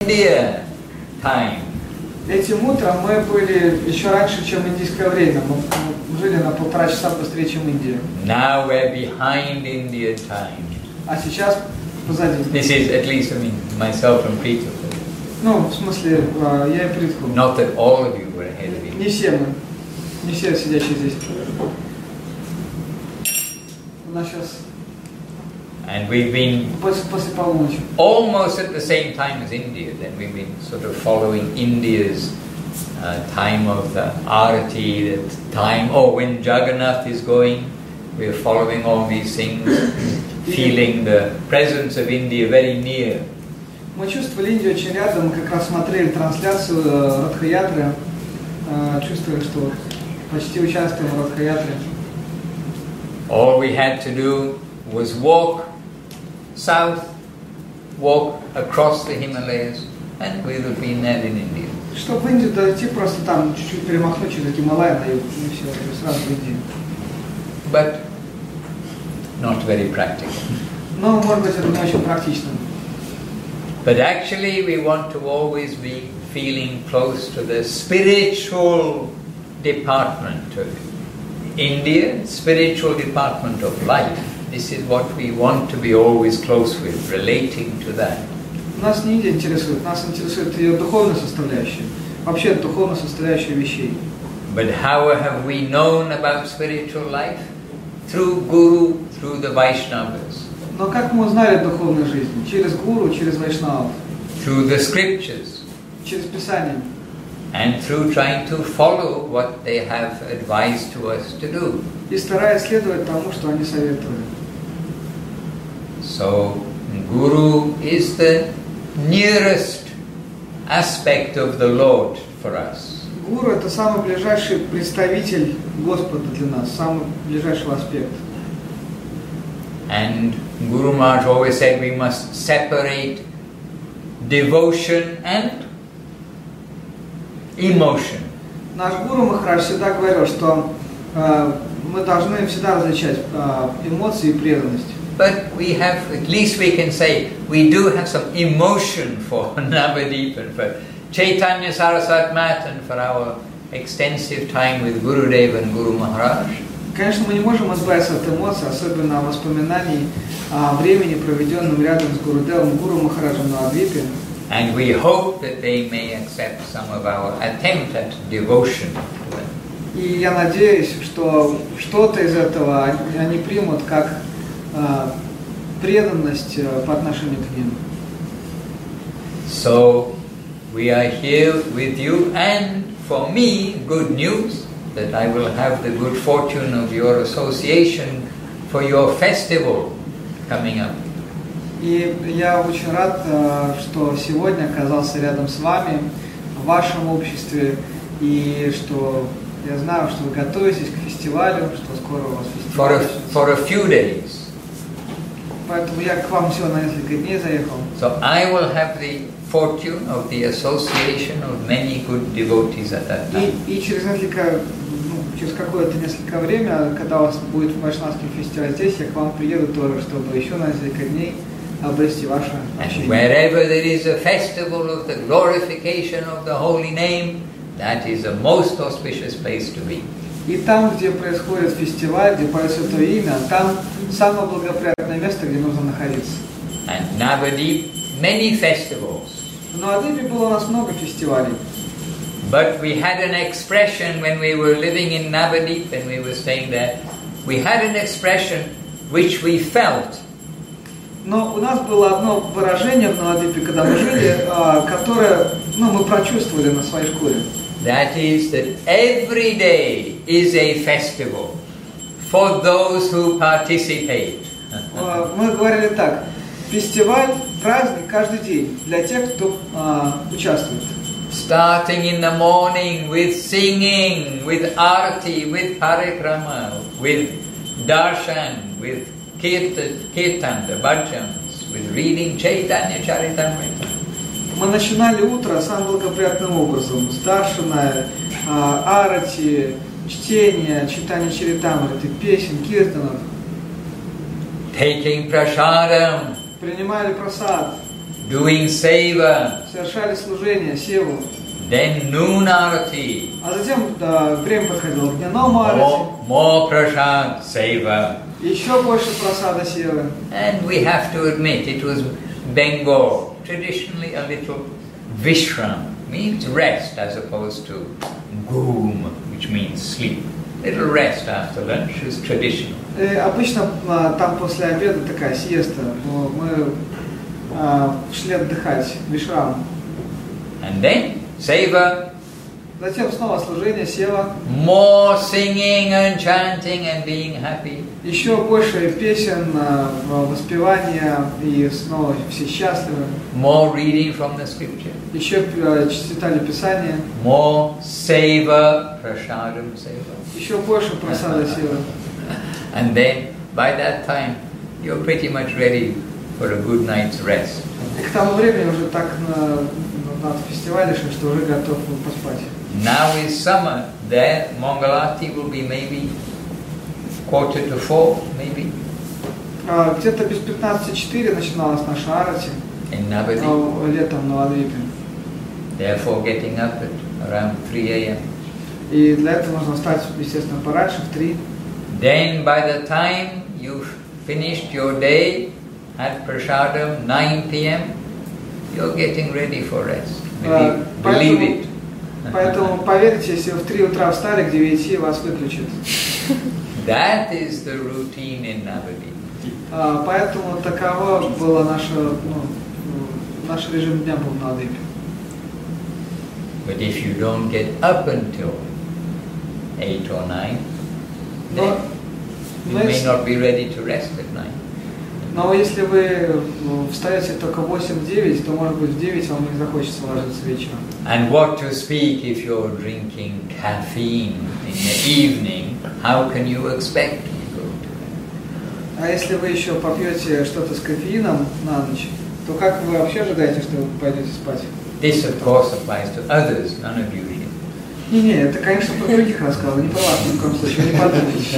India time. Этим утром мы были еще раньше, чем индийское время. Мы жили на 1,5 часа быстрее, чем Индия. Now we're behind India time. А сейчас позади. This is at least, I mean, myself and Preet. Ну, в смысле, я и Притку. Not that all of you were ahead of India. Не все мы. Не все сидящие здесь. У нас сейчас And we've been после полуночи. almost at the same time as India. Then we've been sort of following India's time of the Arati, the time, when Jagannath is going. We're following all these things, feeling the presence of India very near. Мы чувствовали Индию очень рядом, мы как раз смотрели трансляцию Радха-ятры, чувствовали, что почти участвуем в Радха-ятре. All we had to do was walk south, walk across the Himalayas, and we would have been there in India. Чтобы в Индию дойти, просто там чуть-чуть перемахнуть через Гималай на юг, и все, и сразу в Индию. But not very practical. Но, может быть, это не очень практично. But actually we want to always be feeling close to the spiritual department of India, spiritual department of life. This is what we want to be always close with, relating to that. Нас не Индия интересует, нас интересует ее духовная составляющая, вообще духовная составляющая вещей. But how have we known about spiritual life? Through Guru, through the Vaishnavas. Но как мы узнали о духовной жизни? Через гуру, через вайшнавов. Through the scriptures. Через Писание. And through trying to follow what they have advised to us to do. И стараясь следовать тому, что они советовали. So, Guru is the nearest aspect of the Lord for us. Гуру – это самый ближайший представитель Господа для нас, самый ближайший аспект. And Guru Maharaj always said we must separate devotion and emotion. Наш Гуру Махарадж всегда говорил, что мы должны всегда различать эмоции и преданность. But we have, at least we can say, we do have some emotion for Navadip and for Chaitanya Saraswat Mat and for our extensive time with Gurudev and Guru Maharaj. Конечно, мы не можем избавиться от эмоций, особенно воспоминаний о времени, проведенном рядом с Гурудевом, Гуру Махараджем на Адвипе. And we hope that they may accept some of our attempt at devotion to them. И я надеюсь, что что-то из этого они примут как преданность по отношению к ним. So we are here with you, and for me, good news that I will have the good fortune of your association for your festival coming up. И я очень рад, что сегодня оказался рядом с вами, в вашем обществе, и что я знаю, что вы готовитесь к фестивалю, что скоро у вас фестиваль. For a few days. Поэтому я к вам всего на несколько дней заехал. So I will have the fortune of the association of many good devotees at that time. И через какое-то несколько время, когда у вас будет вайшнавский фестиваль здесь, я к вам приеду тоже, чтобы еще на несколько дней обрести ваше общение. And wherever there is a festival of the glorification of the holy name, that is a most auspicious place to be. И там, где происходит фестиваль, где поет Святое Имя, там самое благоприятное место, где нужно находиться. And Navadip, many festivals. В Навадипе было у нас много фестивалей. But we had an expression when we were living in Navadip and we were staying there. We had an expression which we felt. Но у нас было одно выражение в Навадипе, когда мы жили, которое мы прочувствовали на своей шкуре. That is that every day is a festival for those who participate. Мы говорили так: фестиваль, праздник каждый день для тех, кто участвует. Starting in the morning with singing, with arati, with parikrama, with darshan, with kirtan, the bhajans, with reading Chaitanya Charitamrita. Мы начинали утро самым благоприятным образом. Даршана, арати, чтение, читание Чаритамриты, песен, киртанов. Taking prasadam. Принимали прасад. doing seva, совершали служение, севу. then noon arati, А затем время подходило к дневному арати, more prasad seva. еще больше просада севы. And we have to admit it was Bengal, traditionally a little vishram, means rest as opposed to goom, which means sleep. Little rest after lunch is traditional. И обычно там после обеда такая сиеста, мы шли отдыхать, вишрам. And then seva, Затем снова служение, сева. more singing and chanting and being happy. Еще больше песен, воспевания, и снова все счастливы. More reading from the scripture. Еще читали Писание. More seva, prasadam seva. Еще больше просада севы. And then, by that time, you're pretty much ready for a good night's rest. И к тому времени уже так на фестивале, что уже готов поспать. Now is summer. There, Mangalati will be maybe 3:45, maybe, Где-то без 15:04 начиналась наша арати in Navadip. летом в Навадвипе. Therefore, getting up at around 3 a.m. И для этого нужно встать, естественно, пораньше, в 3. Then, by the time you've finished your day at prasadam, 9 p.m., you're getting ready for rest. Believe it. Поэтому поверьте, если вы в 3 утра встали, к 9 вас выключат. That is the routine in Navadip. Поэтому таково было наш режим дня был в Навадвипе. But if you don't get up until 8 or 9, then you may not be ready to rest at night. Но если вы встаете только в 8-9, то, может быть, в 9 вам не захочется ложиться вечером. And what to speak if you're drinking caffeine in the evening, how can you expect to go to bed? А если вы еще попьете что-то с кофеином на ночь, то как вы вообще ожидаете, что вы пойдете спать? This, of course, applies to others, none of you here. Не, это, конечно, про других рассказывал, не про вас ни в коем случае, не подумайте.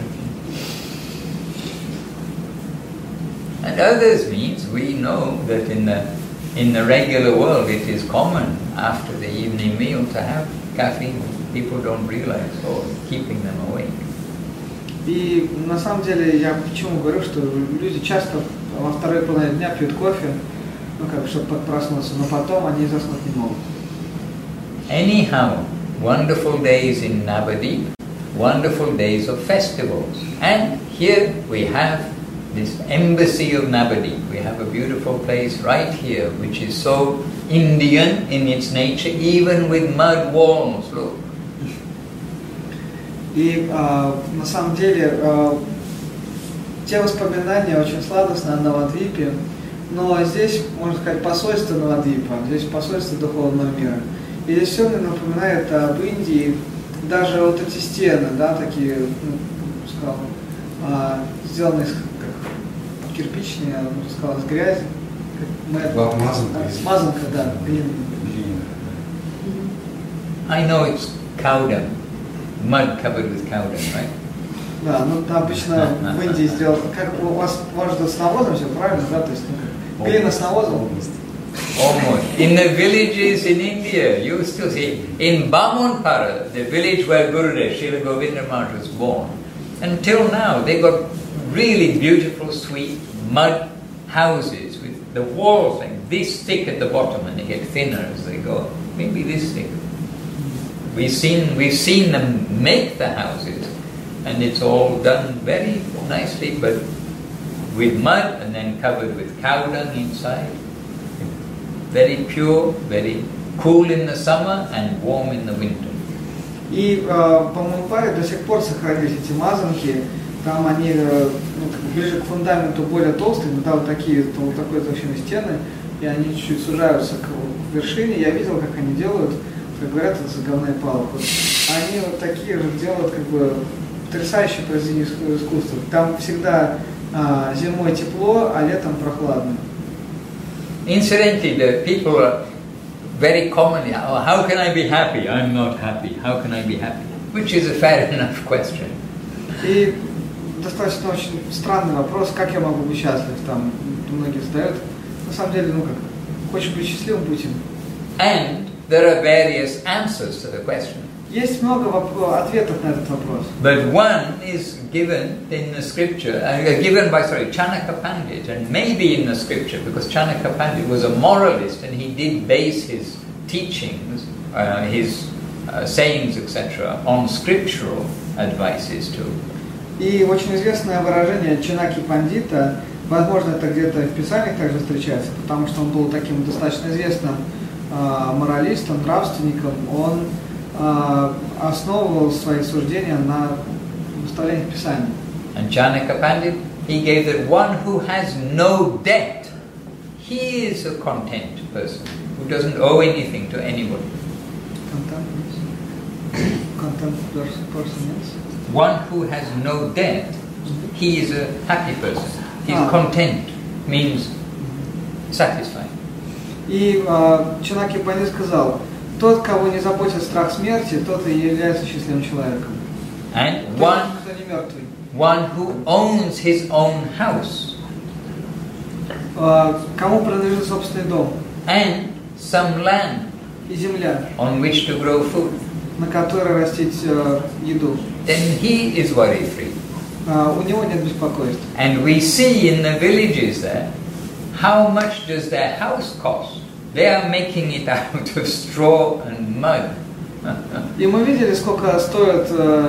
And others means we know that in the regular world it is common after the evening meal to have caffeine. People don't realize or keeping them awake. И на самом деле я почему говорю, что люди часто во второй половине дня пьют кофе, чтобы проснуться, но потом они заснуть не могут. Anyhow, wonderful days in Navadip, wonderful days of festivals. And here we have this embassy of Navadip. We have a beautiful place right here, which is so Indian in its nature, even with mud walls. Look. И на самом деле те воспоминания очень сладостные о Навадвипе, но здесь, можно сказать, посольство Навадвипа, здесь посольство духовного мира. И здесь все мне напоминает об Индии, даже вот эти стены, да, такие, сделанные как кирпичные, я бы сказал, из грязи. Мазанка, да, глиняная. I know it's cow dung, mud covered with cow dung, right? Да, ну обычно в Индии сделал, как у вас, может, с навозом все правильно, да, то есть глина с навозом. Almost. In the villages in India, you still see, in Bamonpara, the village where Gurudev, Srila Govinda Maharaj was born, until now they got really beautiful, sweet mud houses with the walls like this thick at the bottom, and they get thinner as they go, maybe this thick. We've seen them make the houses, and it's all done very nicely, but with mud and then covered with cow dung inside. Very pure, very cool in the summer and warm in the winter. И по Мумбаи до сих пор сохранились эти мазанки. Там они ближе к фундаменту более толстые, но там вот такой толщины стены, и они чуть-чуть сужаются к вершине. Я видел, как они делают, как говорят, это заговная палка. Они вот такие же делают, как бы потрясающее произведение искусства. Там всегда зимой тепло, а летом прохладно. Incidentally, the people are very commonly, oh, how can I be happy? I'm not happy. How can I be happy? Which is a fair enough question. И достаточно очень странный вопрос, как я могу быть счастлив, там многие задают. На самом деле, Хочешь быть счастливым, будь им. And there are various answers to the question. Есть много ответов на этот вопрос. But one is given in the scripture, given by Chanaka Pandit, and maybe in the scripture, because Chanaka Pandit was a moralist and he did base his teachings, his sayings, etc., on scriptural advices too. И очень известное выражение Чанаки Пандита, возможно, это где-то в Писаниях также встречается, потому что он был таким достаточно известным моралистом, нравственником, он основывал свои суждения на наставлениях Писания. And Chanaka Pandit, he gave that one who has no debt, he is a content person, who doesn't owe anything to anybody. Content person, yes. One who has no debt, he is a happy person. He's content, means satisfied. И Чанаки Пандит сказал, тот, кого не заботит страх смерти, тот и является счастливым человеком. And Тот, кто не мертвый. one who owns his own house. Кому принадлежит собственный дом. And some land И земля, on which to grow food. на которой растить еду. Then he is worry-free. У него нет беспокойства. And we see in the villages there, how much does their house cost? They are making it out of straw and mud. И мы видели, сколько стоят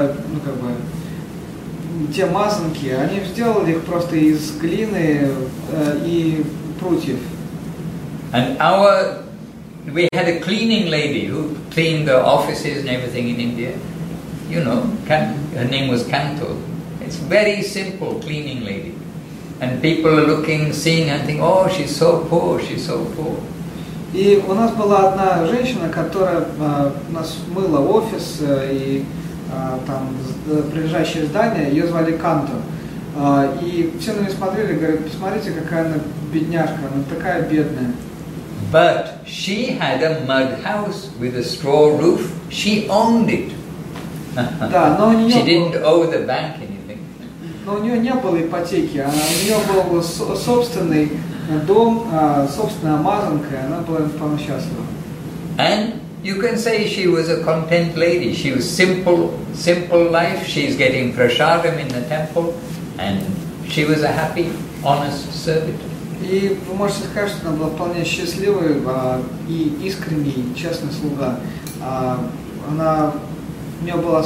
те мазанки. Они сделали их просто из глины и прутьев. And we had a cleaning lady who cleaned the offices and everything in India. You know, her name was Kanto. It's very simple cleaning lady. And people are looking, seeing and think, oh, she's so poor, she's so poor. И у нас была одна женщина, которая у нас мыла офис и там прилежащее здание, ее звали Канто. И все на нее смотрели, говорят, посмотрите, какая она бедняжка, она такая бедная. But she had a mud house with a straw roof. She owned it. Да, но у нее She didn't owe the bank anything. Но у нее не было ипотеки, у нее был собственный дом, собственная мазанка, и она была вполне счастлива. And you can say she was a content lady. She was simple life. She's getting prasadam in the temple, and she was a happy, honest servitor. И вы можете сказать, что она была вполне счастливой и искренний, честный слуга. У нее был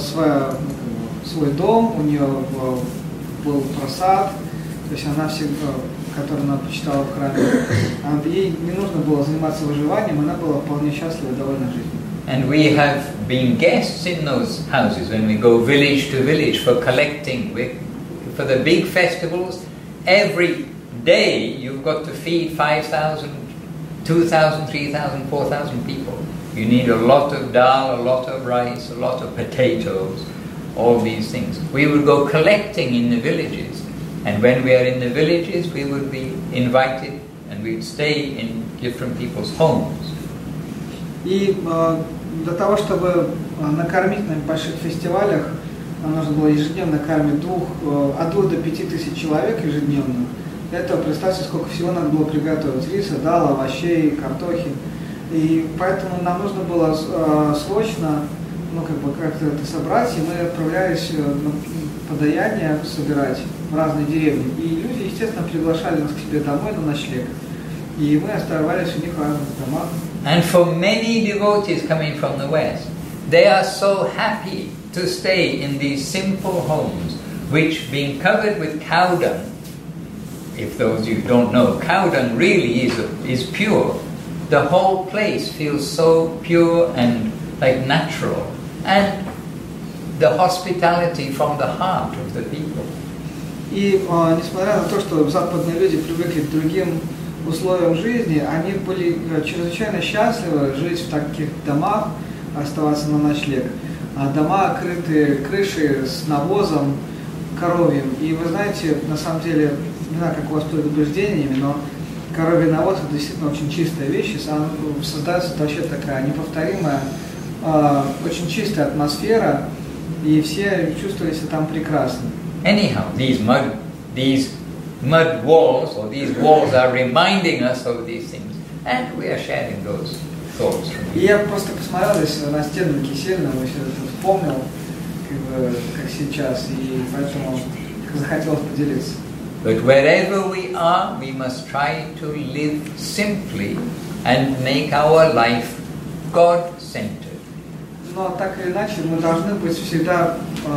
свой дом, у нее был просад, то есть она всегда, которую она почитала в храме. Ей не нужно было заниматься выживанием, она была вполне счастлива и довольна жизнью. And we have been guests in those houses when we go village to village for collecting. For the big festivals, every day you've got to feed 5,000, 2,000, 3,000, 4,000 people. You need a lot of dal, a lot of rice, a lot of potatoes, all these things. We would go collecting in the villages, and when we are in the villages, we would be invited and we'd stay in different people's homes. И для того, чтобы накормить на больших фестивалях, нам нужно было ежедневно кормить от 2 до 5 тысяч человек ежедневно. Для этого представьте, сколько всего надо было приготовить: риса, дала, овощей, картохи. И поэтому нам нужно было срочно, как-то это собрать, и мы отправлялись на подаяние собирать в разные деревни. И люди, естественно, приглашали нас к себе домой на ночлег. И мы оставались у них в разных домах. And for many devotees coming from the West, they are so happy to stay in these simple homes, which, being covered with cow dung, if those of you don't know, cow dung really is pure. The whole place feels so pure and like natural, and the hospitality from the heart of the people. И несмотря на то, что западные люди привыкли к другим условиям жизни, они были чрезвычайно счастливы жить в таких домах, оставаться на ночлег. Дома крытые крышей с навозом коровьим. И вы знаете, на самом деле, не знаю, как у вас с предубеждениями, но коровий навоз — это действительно очень чистая вещь, и создается вообще такая неповторимая, очень чистая атмосфера, и все чувствовали себя там прекрасно. Anyhow, these mud walls, or these walls are reminding us of these things. And we are sharing those thoughts from И you. я просто посмотрел здесь на стену Кисельна, вспомнил, как сейчас, и поэтому захотелось поделиться. But wherever we are, we must try to live simply and make our life God-centered. Но так или иначе мы должны быть всегда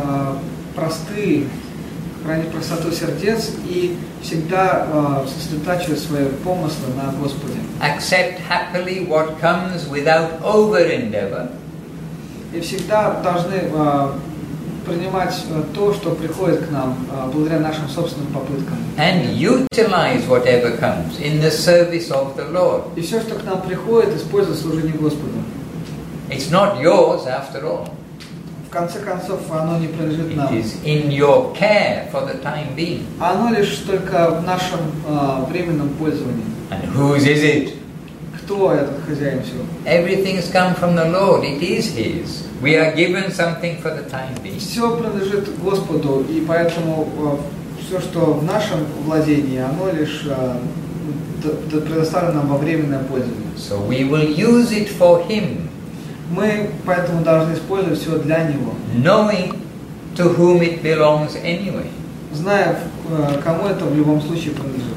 просты, хранить простоту сердец и всегда сосредотачивать свои помыслы на Господе. Accept happily what comes without over-endeavor. И всегда должны принимать то, что приходит к нам благодаря нашим собственным попыткам. And utilize whatever comes in the service of the Lord. И все, что к нам приходит, использовать в служении Господу. It's not yours after all. В конце концов, оно не принадлежит It нам. is in your care for the time being. Оно лишь только в нашем временном пользовании. And whose is it? Кто этот хозяин всего? Everything has come from the Lord. It is His. We are given something for the time being. Все принадлежит Господу, и поэтому все, что в нашем владении, оно лишь предоставлено нам во временное пользование. So we will use it for Him, Мы поэтому должны использовать все для Него, knowing to whom it belongs anyway. зная, кому это в любом случае принадлежит.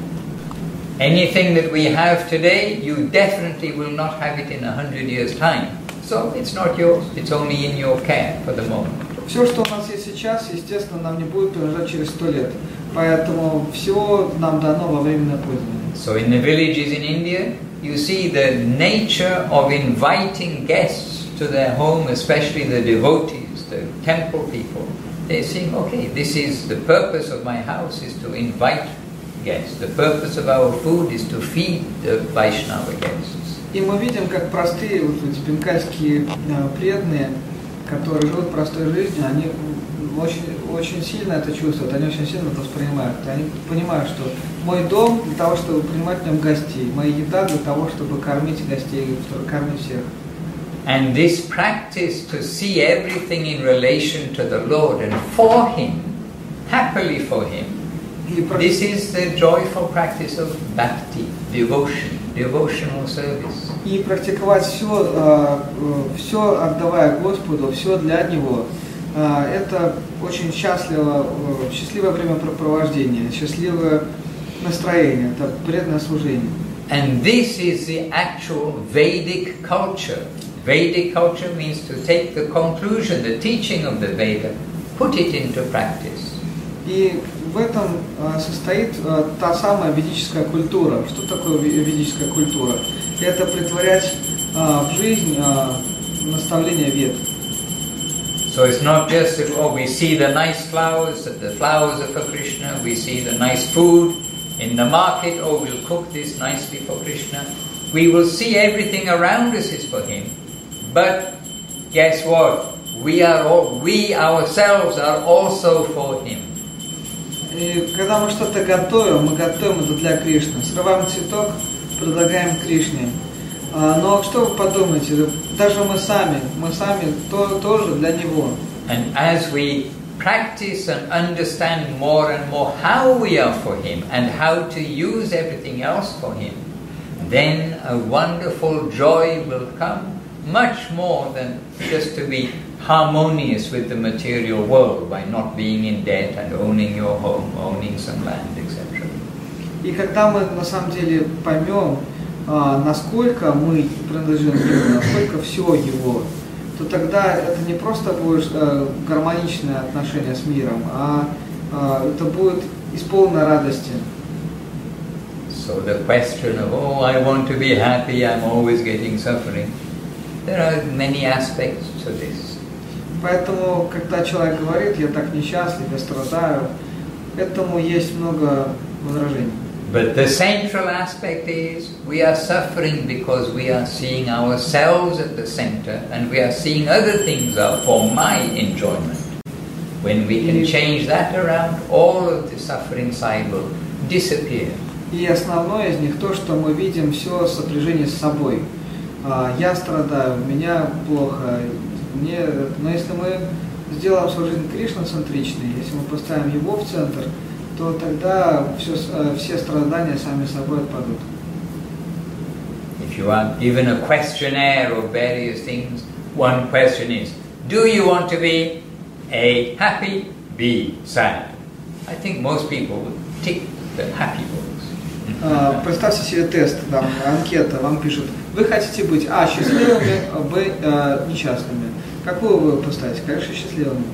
Anything that we have today, you definitely will not have it in 100 years' time. So it's not yours, it's only in your care for the moment. Все, что у нас есть сейчас, естественно, нам не будет принадлежать через 100 лет. Поэтому все нам дано во временное пользование. So in the villages in India, you see the nature of inviting guests to their home, especially the devotees, the temple people. They're saying, okay, this is the purpose of my house is to invite guests. The purpose of our food is to feed the Vaishnava guests. И мы видим, как простые вот эти бенгальские преданные, которые живут простой жизнью, они очень сильно это чувствуют, они очень сильно это воспринимают. Они понимают, что мой дом для того, чтобы принимать в нем гостей, моя еда для того, чтобы кормить гостей, чтобы кормить всех. And this practice to see everything in relation to the Lord and for Him, happily for Him, this is the joyful practice of bhakti, devotion, devotional service. И практиковать все отдавая Господу, все для Него, это очень счастливое времяпрепровождение, счастливое настроение, это преданное служение. And this is the actual Vedic culture. Vedic culture means to take the conclusion, the teaching of the Veda, put it into practice. И в этом состоит та самая ведическая культура. Что такое ведическая культура? Это претворять в жизнь наставления Вед. So it's not just that, oh, we see the nice flowers, that the flowers are for Krishna, we see the nice food in the market, oh, we'll cook this nicely for Krishna. We will see everything around us is for Him. But guess what? We ourselves are also for Him. И когда мы что-то готовим, мы готовим это для Кришны. Срываем цветок, предлагаем Кришне. Но что вы подумаете? Даже мы сами тоже для Него. And as we practice and understand more and more how we are for Him and how to use everything else for Him, then a wonderful joy will come, much more than just to be harmonious with the material world by not being in debt and owning your home, owning some land, etc. И когда мы на самом деле поймем, насколько мы принадлежим Ему, насколько все Его, то тогда это не просто будет гармоничное отношение с миром, а это будет исполнено радости. So the question of, oh, I want to be happy, I'm always getting suffering, there are many aspects to this. Поэтому, когда человек говорит, я так несчастлив, я страдаю, этому есть много возражений. But the central aspect is we are suffering because we are seeing ourselves at the center and we are seeing other things are for my enjoyment. When we can change that around, all of the suffering side will disappear. И основное из них то, что мы видим все в сопряжении с собой. Я страдаю, меня плохо, но если мы сделаем свою жизнь кришна-центричной, если мы поставим Его в центр, то тогда все страдания сами собой отпадут. if you are given a questionnaire of various things, one question is, do you want to be A, happy, B, sad? I think most people would tick the happy box. Представьте себе тест, там, анкета, вам пишут, вы хотите быть А, счастливыми, Б, несчастными. Какую вы поставите? Конечно, счастливыми.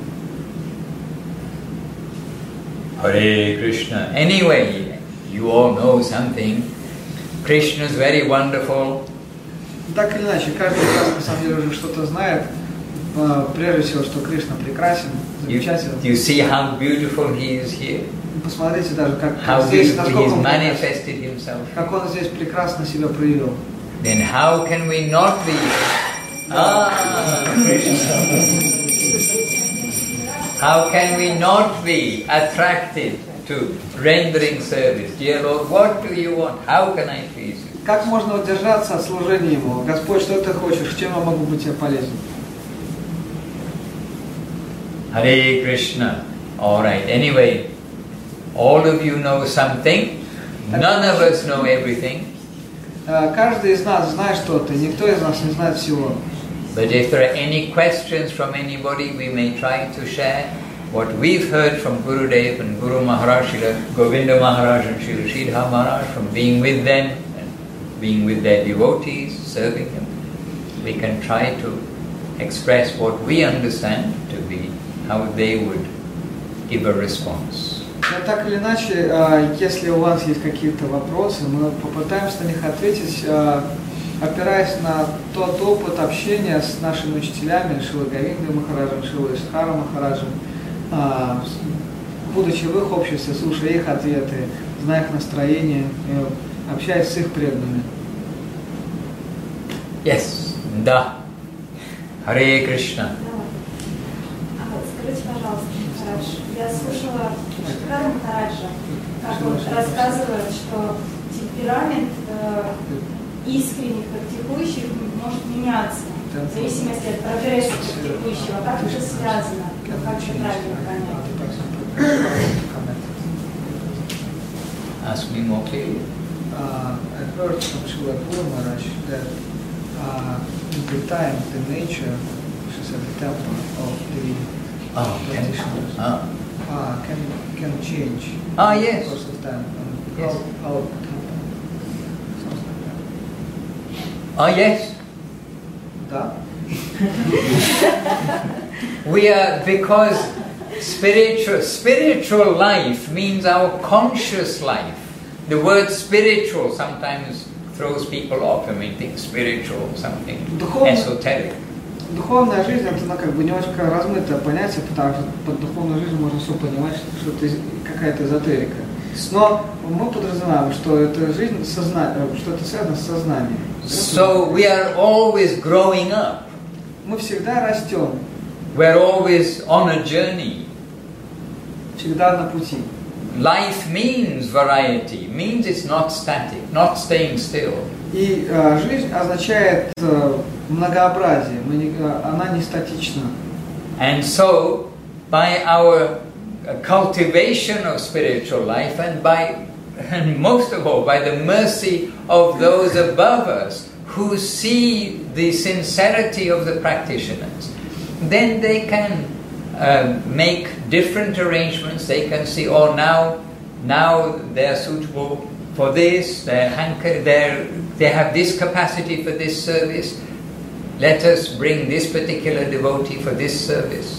Hare Krishna. Anyway, you all know something. Krishna is very wonderful. Так или иначе, каждый из нас на самом деле уже что-то знает. Прежде всего, что Кришна прекрасен, замечателен. You see how beautiful he is here? Посмотрите даже, как How здесь, he насколько has он manifested himself. как он здесь прекрасно себя проявил. Then how can we not be? How can we not be attracted to rendering service? Dear Lord, what do you want? How can I please you? Как можно удержаться от служения Ему? Господь, что ты хочешь? Чем я могу быть тебе полезен? Hare Krishna. All right. Anyway, all of you know something. None of us know everything. Каждый из нас знает что-то, никто из нас не знает всего. But if there are any questions from anybody, we may try to share what we've heard from Gurudev and Guru Maharaj, Srila Govinda Maharaj and Srila Sridhar Maharaj, from being with them and being with their devotees, serving them. We can try to express what we understand to be how they would give a response. Но так или иначе, если у вас есть какие-то вопросы, мы попытаемся на них ответить, опираясь на тот опыт общения с нашими учителями, Шрилой Говиндой Махараджем, Шрилой Сиддхаром Махараджем, будучи в их обществе, слушая их ответы, зная их настроение, общаясь с их преданными. Yes, да. Харе Кришна. Скажите, пожалуйста, Махарадж, я слушала Шиддхара Махараджа, как он рассказывает, что темперамент искренних практикующих может меняться в зависимости от прогресса практикующего. Как это связано? Как это правильно понять? Ask me more clearly. I heard from Srila Guru Maharaj that in the time, the nature, she said, the temper of the practitioners can change. Yes. Course of time. Yes. How it happens. Yes. Да. We are, because spiritual life means our conscious life. The word spiritual sometimes throws people off. I mean, think spiritual, something esoteric. Духовная жизнь это как бы немножко размытое понятие, потому что под духовной жизнью можно все понимать, что это какая-то эзотерика. Но мы подразумеваем, что это жизнь что это связано с сознанием. So we are always growing up. Мы всегда растем. We are always on a journey. Всегда на пути. Life means variety, means it's not static, not staying still. И жизнь означает многообразие, она не статична. And so, by our cultivation of spiritual life, and most of all, by the mercy of those above us who see the sincerity of the practitioners, then they can make different arrangements. They can see, oh, now they are suitable for this, they have this capacity for this service. Let us bring this particular devotee for this service.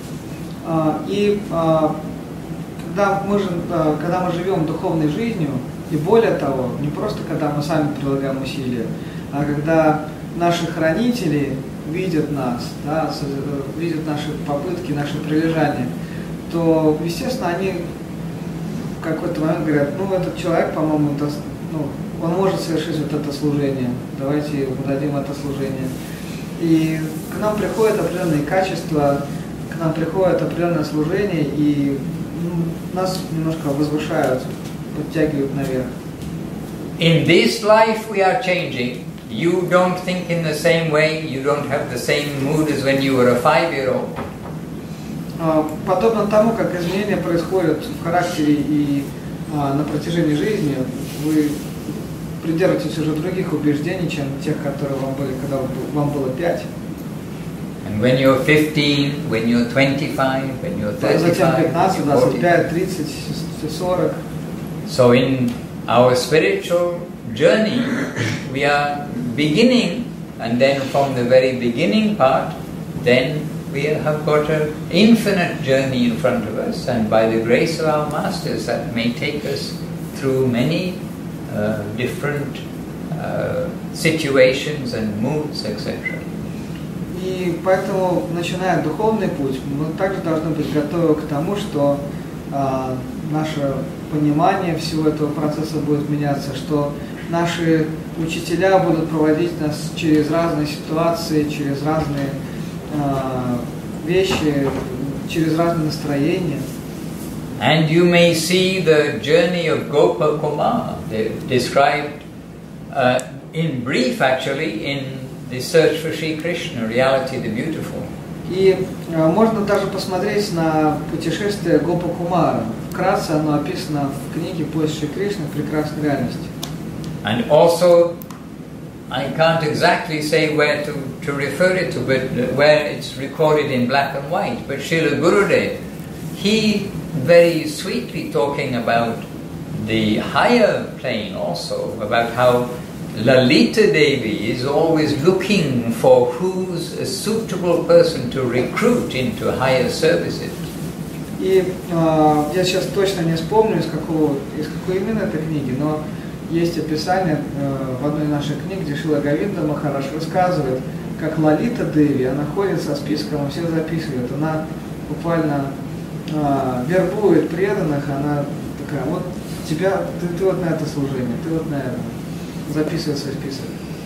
И когда мы живем духовной жизнью, и более того, не просто когда мы сами прилагаем усилия, а когда наши хранители видят нас, да, видят наши попытки, наши прилежания, то, естественно, они в какой-то момент говорят, этот человек, по-моему, он может совершить вот это служение, давайте ему дадим это служение. И к нам приходят определенные качества, к нам приходит определенное служение, и нас немножко возвышают, подтягивают наверх. In this life we are changing. You don't think in the same way, you don't have the same mood as when you were a 5-year-old. Подобно тому, как изменения происходят в характере и на протяжении жизни, вы придерживайтесь уже других убеждений, чем тех, которые вам были, когда вам было 5. And when you're 15, when you're 25, when you're 35, Затем 15, 25, 30, 40. So in our spiritual journey, we are beginning, and then from the very beginning part, then we have got an infinite journey in front of us, and by the grace of our masters, that may take us through many different situations and moods, etc. И поэтому, начиная духовный путь, мы также должны быть готовы к тому, что наше понимание всего этого процесса будет меняться, что наши учителя будут проводить нас через разные ситуации, через разные вещи, через разные настроения. And you may see the journey of Gopakumar described in brief, actually, in the Search for Sri Krishna, Reality the Beautiful. И можно даже посмотреть на путешествие Гопакумара. Вкратце оно описано в книге «Поиск Шри Кришны. Прекрасной реальности». And also, I can't exactly say where to refer it to, but where it's recorded in black and white. But Srila Gurudev, he very sweetly talking about the higher plane also, about how Lalita Devi is always looking for who's a suitable person to recruit into higher services. И я сейчас точно не вспомню, из какой именно этой книги, но есть описание в одной из наших книг, где Шрила Говинда Махарадж рассказывает, как Лалита Деви, она ходит со списком, он всех записывает, она буквально вербует преданных, она такая, вот тебя, ты вот на это служение, ты вот на это. Записывает свой список.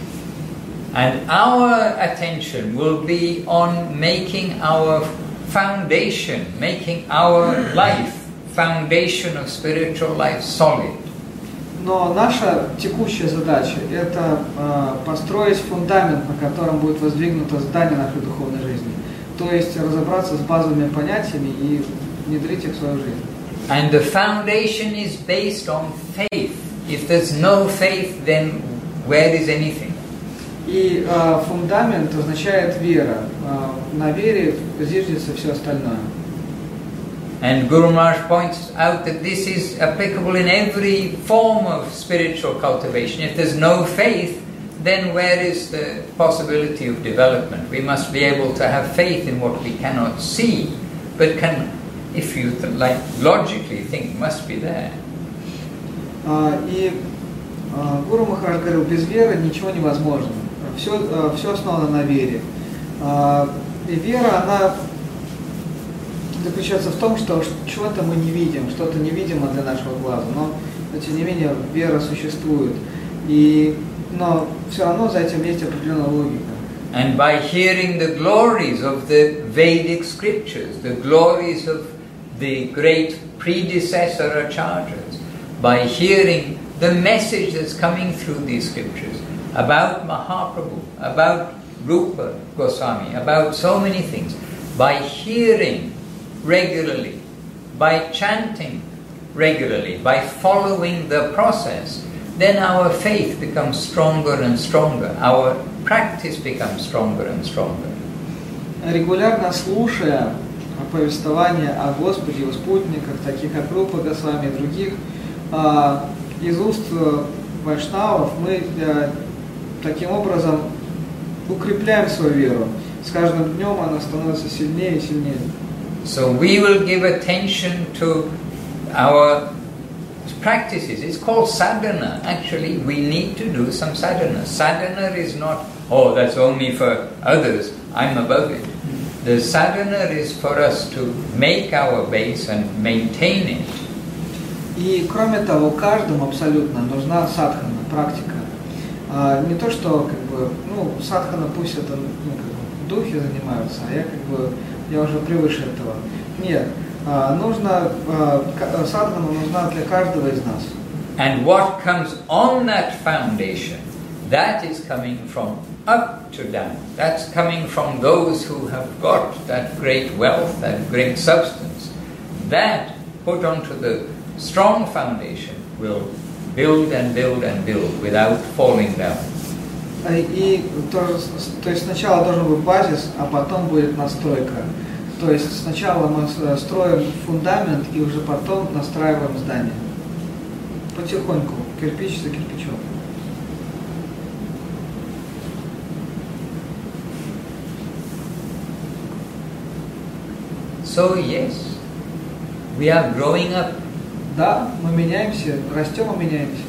And our attention will be on making our foundation, making our life, foundation of spiritual life solid. Но наша текущая задача – это построить фундамент, на котором будет воздвигнуто здание нашей духовной жизни. То есть разобраться с базовыми понятиями и внедрить их в свою жизнь. And the foundation is based on faith. If there's no faith, then where is anything? И фундамент означает вера. На вере зиждется все остальное. And Guru Maharaj points out that this is applicable in every form of spiritual cultivation. If there's no faith, then where is the possibility of development? We must be able to have faith in what we cannot see, but can, if you like logically think, must be there. И Гуру Махарадж говорил, без веры ничего невозможно. Все основано на вере. И вера, она заключается в том, что чего-то мы не видим, что-то невидимо для нашего глаза, но тем не менее вера существует. Но все равно за этим есть определенная логика. And by hearing the glories of the Vedic scriptures, the glories of the great predecessor acharyas, by hearing the message that's coming through these scriptures about Mahaprabhu, about Rupa Goswami, about so many things, by hearing regularly, by chanting regularly, by following the process, then our faith becomes stronger and stronger, our practice becomes stronger and stronger. Регулярно слушая повествования о Господе, его спутниках, таких как Рупа Госвами и других, из уст вайшнавов мы таким образом укрепляем свою веру. С каждым днем она становится сильнее и сильнее. So we will give attention to our practices. It's called sadhana. Actually, we need to do some sadhana. Sadhana is not, oh, that's only for others, I'm above it. The sadhana is for us to make our base and maintain it. И кроме того, каждому абсолютно нужна садхана, практика. Не то, что садхана пусть это духи занимаются, а я уже превыше этого. Нет, садхана нужна для каждого из нас. And what comes on that foundation, that is coming from up to down. That's coming from those who have got that great wealth, that great substance. That put onto the strong foundation will build and build and build without falling down. И то есть сначала должен быть базис, а потом будет настройка. То есть сначала мы строим фундамент и уже потом настраиваем здание. Потихоньку, кирпич за кирпичом. So yes, we are growing up. Да, мы меняемся, растем и меняемся.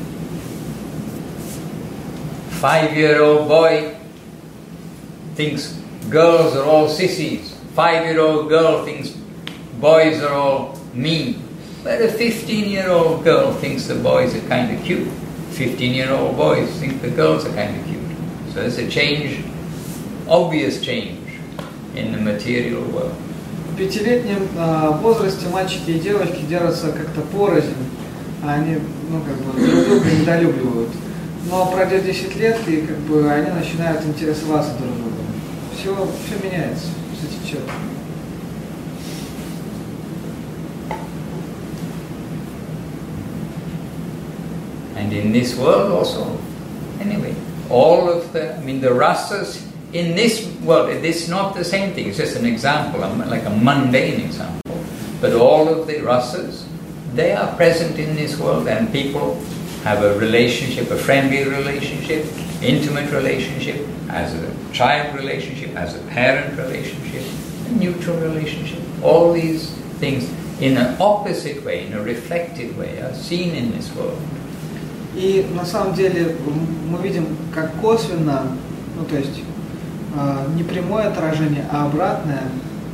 5-year-old boy thinks girls are all sissies. 5-year-old girl thinks boys are all mean. But a 15-year-old girl thinks the boys are kind of cute. 15-year-old boys think the girls are kind of cute. So there's a change, obvious change in the material world. В 5-летнем возрасте мальчики и девочки держатся как-то порознь, они, друг друга недолюбливают. Но пройдет 10 лет, и они начинают интересоваться друг другом. Все меняется, все течет. And in this world also, anyway, all of the rasas in this world, it's not the same thing, it's just an example, like a mundane example. But all of the rasas, they are present in this world, and people have a relationship, a friendly relationship, intimate relationship, as a child relationship, as a parent relationship, a neutral relationship. All these things in an opposite way, in a reflected way, are seen in this world. И на самом деле мы видим, как косвенно, то есть не прямое отражение, а обратное,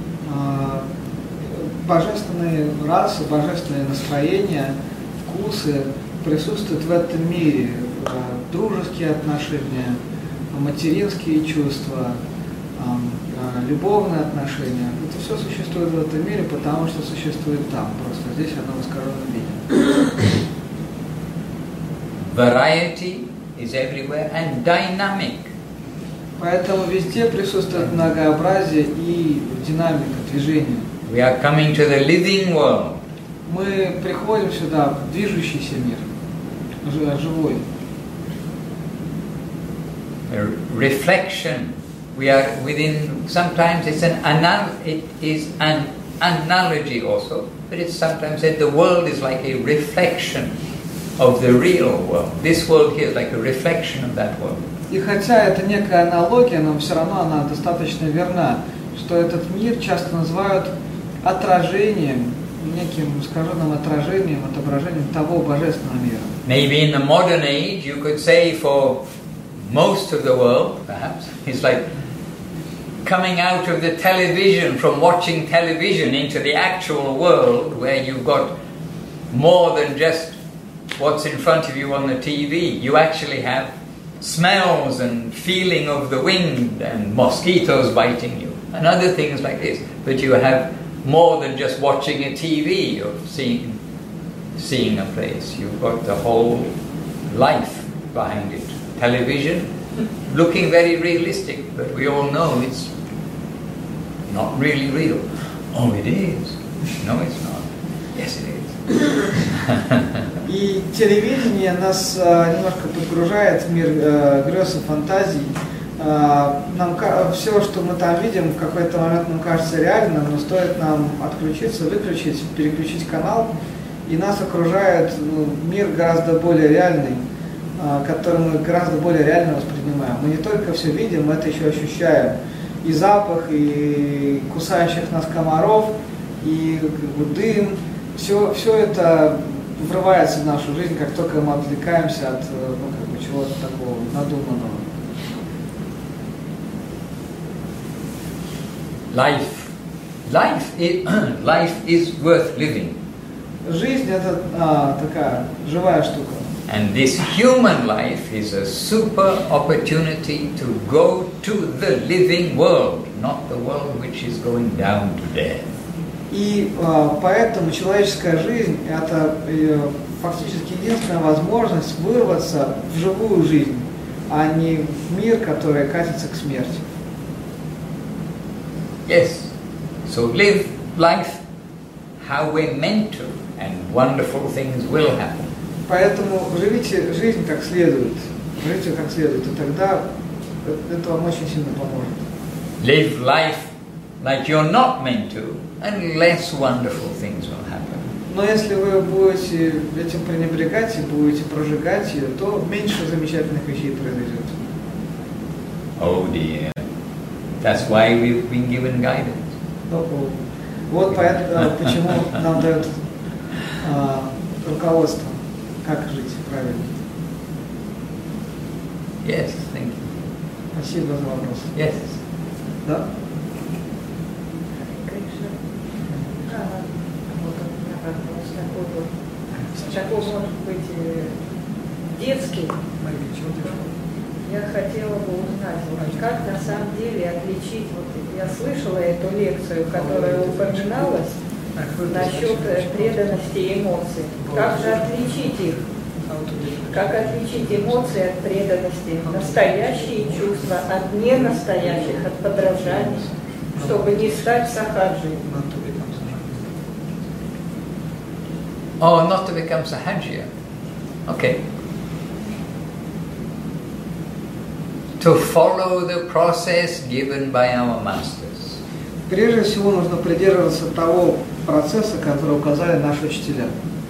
божественные расы, божественные настроения, вкусы присутствуют в этом мире. Дружеские отношения, материнские чувства, любовные отношения. Это все существует в этом мире, потому что существует там. Просто здесь оно в искаженном виде. Variety is everywhere and dynamic. Поэтому везде присутствует многообразие и динамика, движение. We are coming to the living world. Мы приходим сюда в движущийся мир, живой. A reflection. We are within. Sometimes it is an analogy also, but it's sometimes said the world is like a reflection of the real world. This world here is like a reflection of that world. И хотя это некая аналогия, но все равно она достаточно верна, что этот мир часто называют отражением, неким искаженным отражением, отображением того божественного мира. Maybe in the modern age you could say for most of the world, perhaps, it's like coming out of the television, from watching television into the actual world where you've got more than just what's in front of you on the TV. You actually have smells and feeling of the wind and mosquitoes biting you and other things like this. But you have more than just watching a TV or seeing a place. You've got the whole life behind it. Television, looking very realistic, but we all know it's not really real. Oh, it is. No, it's not. Yes, it is. И телевидение нас немножко подгружает в мир грез и фантазий. Нам все, что мы там видим, в какой-то момент нам кажется реальным, но стоит нам отключиться, выключить, переключить канал, и нас окружает мир гораздо более реальный, который мы гораздо более реально воспринимаем. Мы не только все видим, мы это еще ощущаем. И запах, и кусающих нас комаров, и дым. Все это врывается в нашу жизнь, как только мы отвлекаемся от чего-то такого надуманного. Life is worth living. Жизнь это такая живая штука. And this human life is a super opportunity to go to the living world, not the world which is going down to death. И поэтому человеческая жизнь – это фактически единственная возможность вырваться в живую жизнь, а не в мир, который катится к смерти. Yes, so live life how we're meant to, and wonderful things will happen. Поэтому живите жизнь как следует. Живите как следует, и тогда это вам очень сильно поможет. Live life like you're not meant to, and less wonderful things will happen. Но если вы будете этим пренебрегать и будете прожигать ее, то меньше замечательных вещей произойдет. Oh dear. That's why we've been given guidance. Вот поэтому, почему нам дают руководство, как жить правильно. Yes, thank you. Спасибо за вопрос. Yes. Да? Такой может быть детский. Я хотела бы узнать, как на самом деле отличить, вот я слышала эту лекцию, которая упоминалась насчет преданности и эмоций. Как же отличить их? Как отличить эмоции от преданности? Настоящие чувства от ненастоящих, от подражаний, чтобы не стать сахаджей. Oh, not to become sahajya. Okay. To follow the process given by our masters. Прежде всего нужно придерживаться того процесса, который указали наши учителя.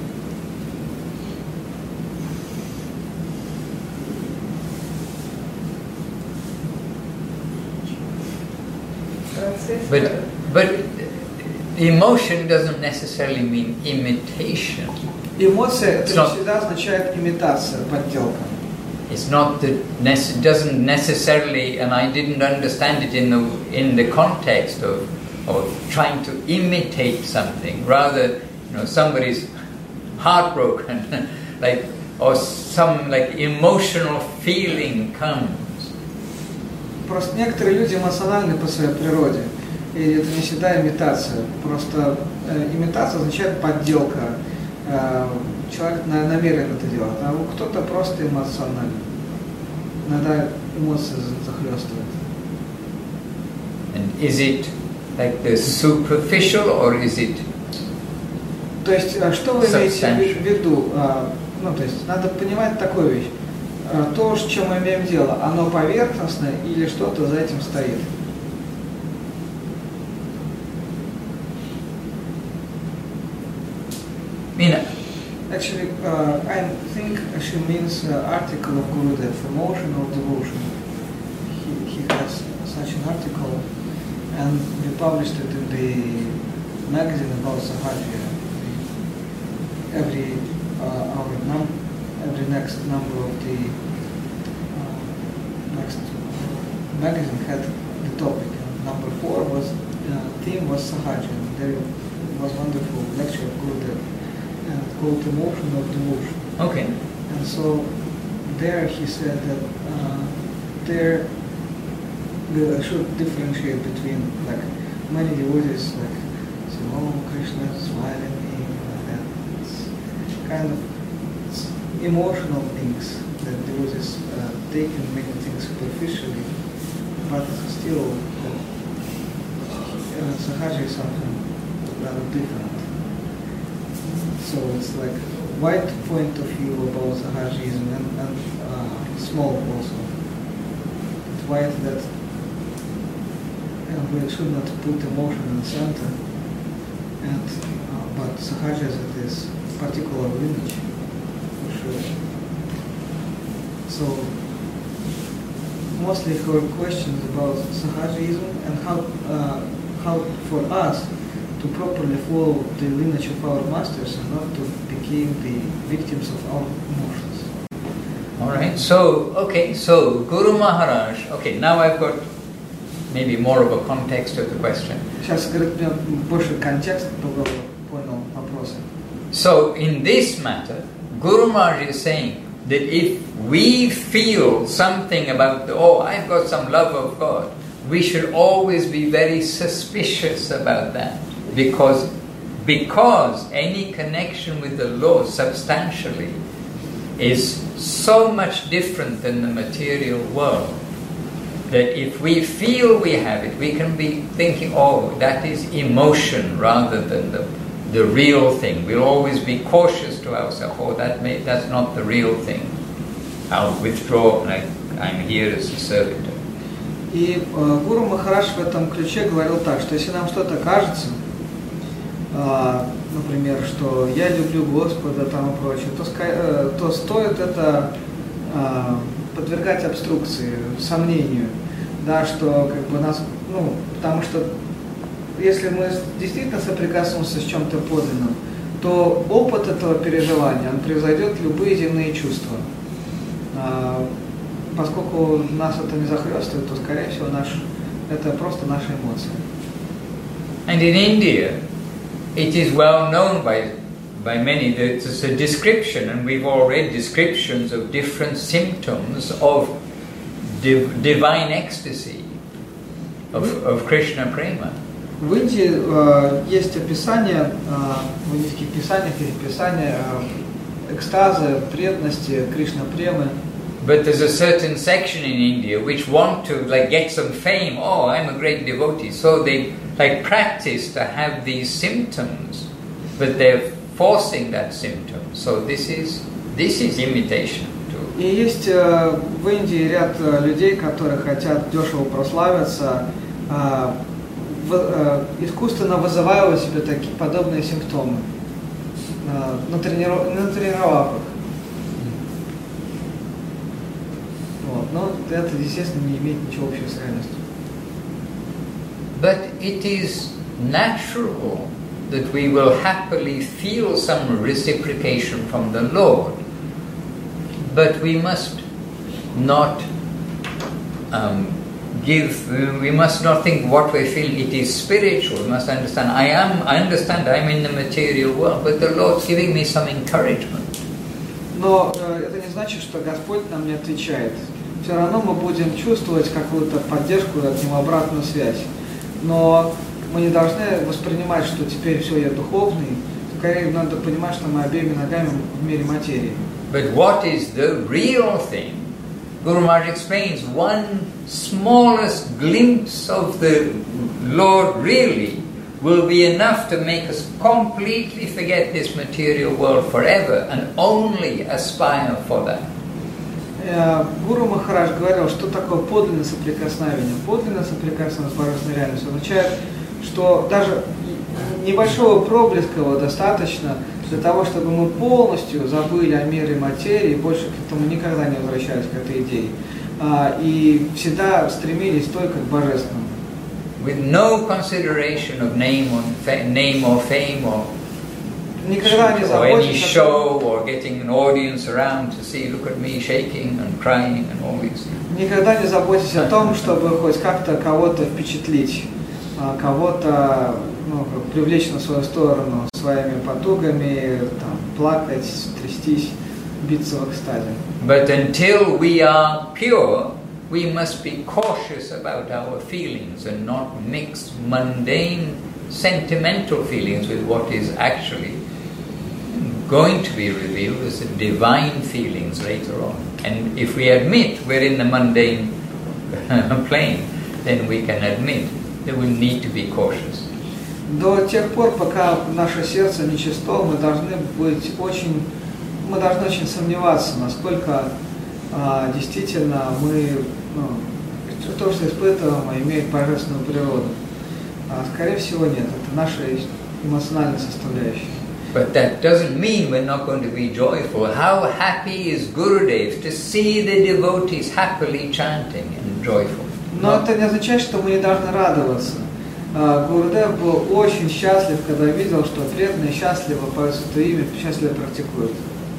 But emotion doesn't necessarily mean imitation. Эмоция это не всегда означает имитация, подделка. It's not that doesn't necessarily, and I didn't understand it in the context of trying to imitate something. Rather, somebody's heartbroken, or some emotional feeling comes. Просто некоторые люди эмоциональны по своей природе, и это не всегда имитация. Просто имитация означает подделка. Человек намеренно это делает, а кто-то просто эмоциональный. Иногда эмоции захлестывают. And is it like the superficial, or is it? То есть, что вы имеете в виду? То есть, надо понимать такую вещь. То, с чем мы имеем дело, оно поверхностное или что-то за этим стоит? Actually, I think she means article of Gurudev, emotion or devotion. He has such an article, and we published it in the magazine about Sahajya. Every next number of the next magazine had the topic. Number 4 was theme was Sahajya. There was wonderful lecture of Gurudev called Emotion of Devotion. Okay. And so there he said that we should differentiate between many devotees say, oh Krishna is smiling me, and it's kind of emotional things that devotees take and many things superficially, but still Sahajya is something rather different. So it's like wide point of view about Sahajism and small also. It's wide that we should not put emotion in the center, and but Sahajism is particular lineage for sure. So mostly her questions about Sahajism and how for us to properly follow the lineage of our masters and not to become the victims of our emotions. All right. So Guru Maharaj. Okay, now I've got maybe more of a context of the question. Сейчас больше контекст понял вопросы. So in this matter, Guru Maharaj is saying that if we feel something about I've got some love of God, we should always be very suspicious about that. Because any connection with the Lord substantially is so much different than the material world that if we feel we have it, we can be thinking, that is emotion rather than the the real thing. We'll always be cautious to ourselves. Oh, that's not the real thing. I'll withdraw. I'm here as a servitor. И Гуру Махарадж в этом ключе говорил так, что если нам что-то кажется, например, что я люблю Господа там и прочее, то стоит это подвергать обструкции, сомнению, да, что как бы нас, потому что если мы действительно соприкоснемся с чем-то подлинным, то опыт этого переживания, он превзойдет любые земные чувства. Поскольку нас это не захлестывает, то, скорее всего, это просто наши эмоции. And in India, it is well known by many that it's a description, and we've all read descriptions of different symptoms of divine ecstasy, of Krishna prema. В Индии есть описание, в индийских писаниях есть описание экстаза, преданности, Кришна премы. But there's a certain section in India which want to get some fame. Oh, I'm a great devotee. So they practice to have these symptoms, but they're forcing that symptom. So this is imitation too. И есть в Индии ряд людей, которые хотят дешево прославиться, искусственно вызывая у себя такие подобные симптомы, натренировав их. Но это, естественно, не имеет ничего общего с реальностью. But it is natural that we will happily feel some reciprocation from the Lord. But we must not we must not think what we feel, it is spiritual. We must understand, I understand I'm in the material world, but the Lord's giving me some encouragement. Но это не значит, что Господь нам не отвечает. Все равно мы будем чувствовать какую-то поддержку, от Него обратную связь. Но мы не должны воспринимать, что теперь все, я духовный. Скорее надо понимать, что мы обеими ногами в мире материи. But what is the real thing? Guru Maharaj explains, one smallest glimpse of the Lord really will be enough to make us completely forget this material world forever and only aspire for that. Гуру Махарадж говорил, что такое подлинное соприкосновение. Подлинное соприкосновение с божественной реальностью означает, что даже небольшого проблеска его достаточно для того, чтобы мы полностью забыли о мире материи, больше к этому никогда не возвращались, к этой идее, и всегда стремились только к божественному. With no consideration of name or fame or any show or getting an audience around to see, look at me shaking and crying and all these things. Никогда не заботьтесь о том, чтобы хоть как-то кого-то впечатлить, кого-то привлечь на свою сторону своими потугами, плакать, трястись, биться в экстазе. But until we are pure, we must be cautious about our feelings and not mix mundane, sentimental feelings with what is actually going to be revealed as the divine feelings later on. And if we admit we're in the mundane plane, then we can admit that we need to be cautious. До тех пор, пока наше сердце нечисто, мы должны очень сомневаться, насколько действительно мы, то, что испытываем, имеет божественную природу. Скорее всего, нет. Это наша эмоциональная составляющая. But that doesn't mean we're not going to be joyful. How happy is Gurudev to see the devotees happily chanting and joyful? Но это не означает, что мы не должны радоваться. Гурудев был очень счастлив, когда видел, что преданные счастливо поют святое имя, счастливо практикуют.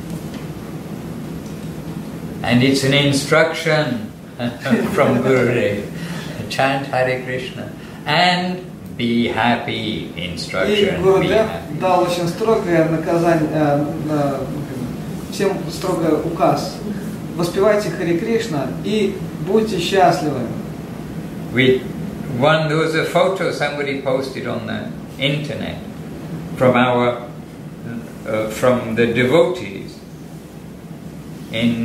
And it's an instruction from Gurudev. Chant Hare Krishna and be happy. Instruction. И Гурудев дал очень строгое наказание, всем строгий указ. Воспевайте Харе Кришна и будьте счастливы. There was a photo somebody posted on the internet from from the devotees in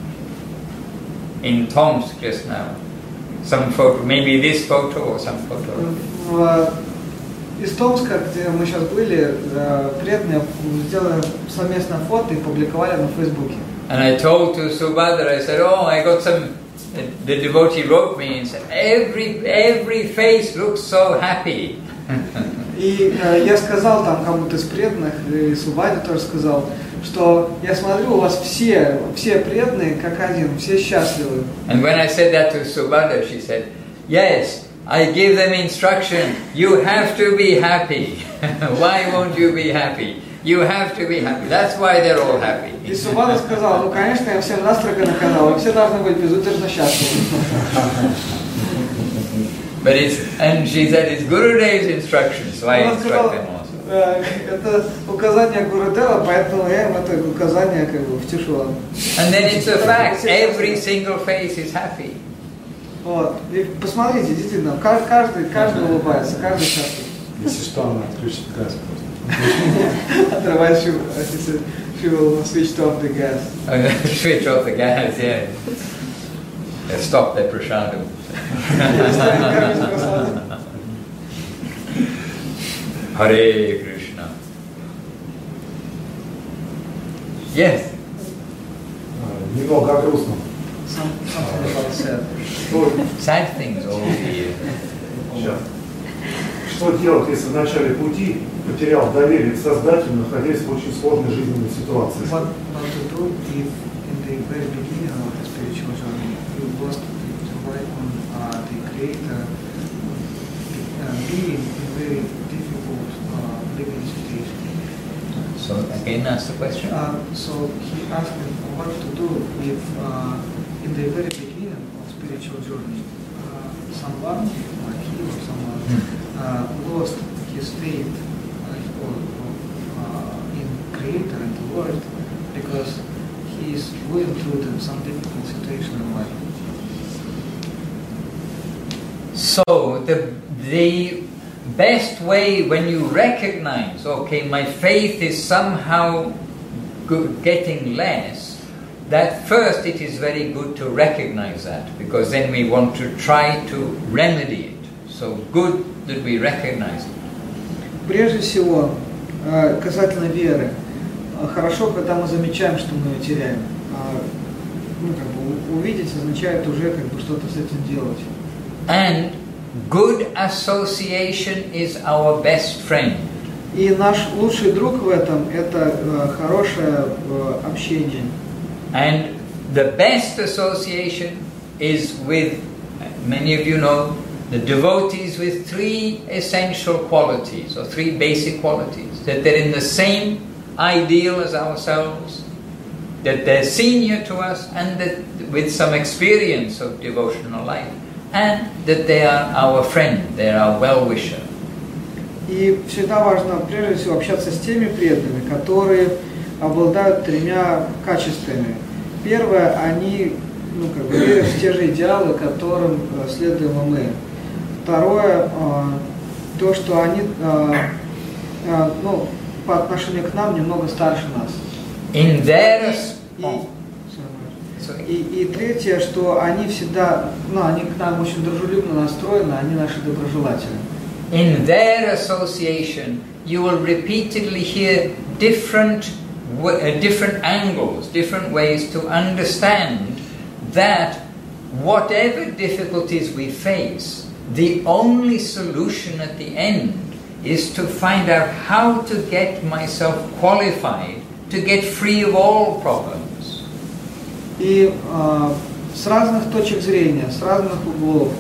Tomsk just now. Some photo, maybe this photo or some photo. из Томска, где мы сейчас были, преданные сделали совместное фото и публиковали на Фейсбуке. And I told to Subhadra, I said, oh, I got some, the devotee wrote me and said, every face looks so happy. И я сказал там кому-то из преданных, и Субхадра тоже сказал, что я смотрю, у вас все преданные, как один, все счастливы. And when I said that to Subhadra, she said, yes, I give them instruction, you have to be happy. Why won't you be happy? You have to be happy. That's why they're all happy. И Субхадра сказал, ну конечно, я всем настрого наказал, вы все должны быть безудержно счастливы. But and she said it's Gurudev's instructions, so I instruct them also. Это указание Гурудева, поэтому я им это указание как бы втешил. And then it's a fact, every single face is happy. Вот. И посмотрите, действительно, каждый улыбается, каждый счастлив. Если что, она отключит газ просто. Otherwise she will switch off the gas. Switch off the gas, yeah. Stop the prasadam. Hare Krishna. Yes. Немного о грустном. Sad things all the year. Что делать, если в начале пути потерял доверие к Создателю, находясь в очень сложной жизненной ситуации? What to do if in the very beginning of the spiritual journey you lost the light on the Creator, being in very difficult living situation? So again, ask the question. So he asked me what to do if in the very beginning of spiritual journey someone like he or someone lost his faith in Creator and the Lord because he is going through some difficult situation in life. So the best way when you recognize, okay, my faith is somehow getting less, that first it is very good to recognize that, because then we want to try to remedy it. So good that we recognize it. Прежде всего, касательно веры, хорошо, когда мы замечаем, что мы ее теряем. Ну, как бы, увидеть означает уже как бы что-то с этим делать. And good association is our best friend. И наш лучший друг в этом – это хорошее общение. And the best association is with, many of you know, the devotees with three essential qualities, or three basic qualities. That they're in the same ideal as ourselves, that they're senior to us, and that with some experience of devotional life, and that they are our friend, they are our well-wisher. И всегда важно, прежде всего, общаться с теми преданными, которые обладают тремя качествами. Первое, они как бы верят в те же идеалы, которым следуем и мы. Второе, то, что они по отношению к нам немного старше нас. In their И третье, что они всегда, они к нам очень дружелюбно настроены, они наши доброжелатели. In their association, you will repeatedly hear different angles, different ways to understand that whatever difficulties we face, the only solution at the end is to find out how to get myself qualified to get free of all problems. И с разных точек зрения, с разных углов,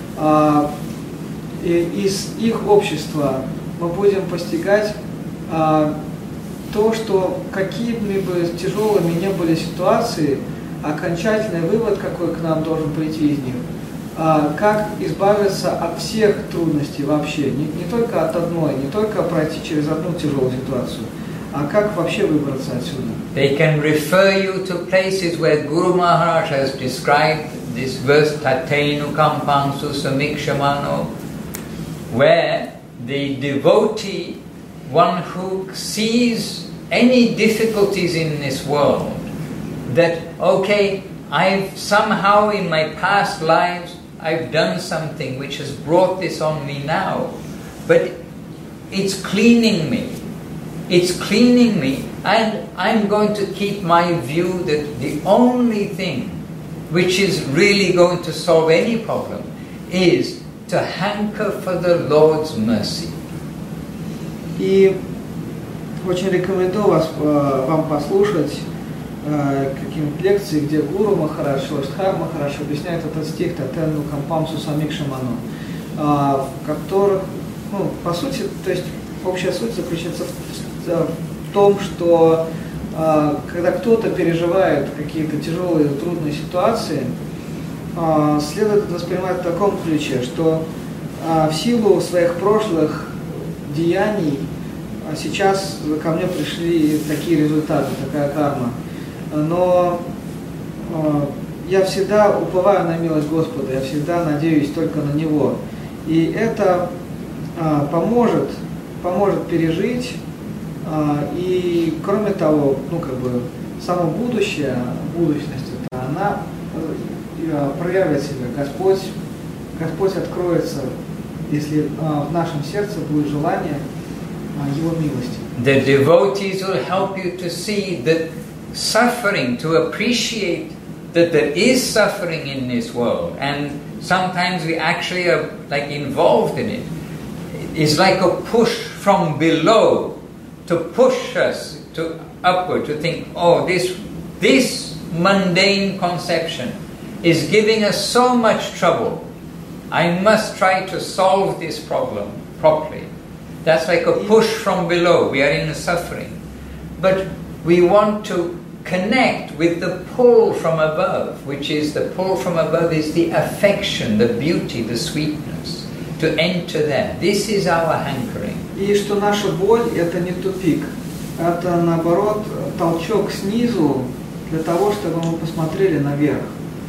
из их общества мы будем постигать то, что какими бы тяжелыми ни были ситуации, окончательный вывод, какой к нам должен прийти из них, как избавиться от всех трудностей вообще, не только от одной, не только пройти через одну тяжелую ситуацию, а как вообще выбраться отсюда. They can refer you to places where Guru Maharaj has described this verse, Tatenu Kampangsu Samikshamano, where the devotee, one who sees any difficulties in this world, that, okay, I've somehow in my past lives, I've done something which has brought this on me now, but it's cleaning me. It's cleaning me, and I'm going to keep my view that the only thing which is really going to solve any problem is to hanker for the Lord's mercy. И очень рекомендую вам послушать какие-нибудь лекции, где Гуру Махарадж, Шилашдхар Махарадж объясняет этот стих «Татенну кампамсу самикшаману», в которых, по сути, то есть общая суть заключается в том, что когда кто-то переживает какие-то тяжелые, трудные ситуации, следует это воспринимать в таком ключе, что в силу своих прошлых деяний сейчас ко мне пришли такие результаты, такая карма. Но я всегда уповаю на милость Господа, я всегда надеюсь только на Него. И это поможет пережить. И кроме того, само будущее, будущность, она проявит себя. Господь откроется, если в нашем сердце будет желание Его милости. The devotees will help you to see that suffering, to appreciate that there is suffering in this world, and sometimes we actually are like involved in it. It's like a push from below to push us to upward, to think, oh, this mundane conception is giving us so much trouble. I must try to solve this problem properly. That's like a push from below. We are in a suffering. But we want to connect with the pull from above, which is the pull from above is the affection, the beauty, the sweetness. To enter there. This is our hankering. И что наша боль – это не тупик. Это, наоборот, толчок снизу для того, чтобы мы посмотрели наверх.